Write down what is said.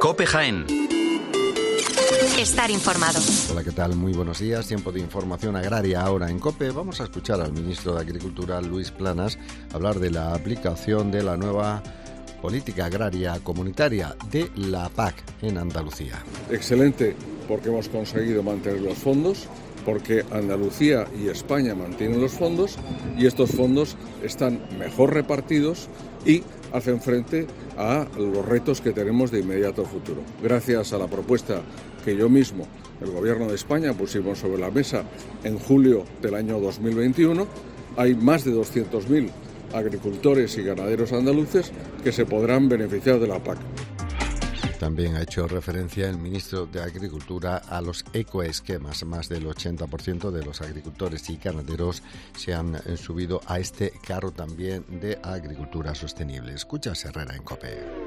COPE Jaén. Estar informado. Hola, ¿qué tal? Muy buenos días. Tiempo de información agraria ahora en COPE. Vamos a escuchar al ministro de Agricultura, Luis Planas, hablar de la aplicación de la nueva política agraria comunitaria de la PAC en Andalucía. Excelente, porque hemos conseguido mantener los fondos, porque Andalucía y España mantienen los fondos y estos fondos están mejor repartidos y hacen frente a los retos que tenemos de inmediato futuro. Gracias a la propuesta que yo mismo, el Gobierno de España, pusimos sobre la mesa en julio del año 2021, hay más de 200.000 agricultores y ganaderos andaluces que se podrán beneficiar de la PAC. También ha hecho referencia el ministro de Agricultura a los ecoesquemas. Más del 80% de los agricultores y ganaderos se han subido a este carro también de agricultura sostenible. Escucha Herrera en COPE.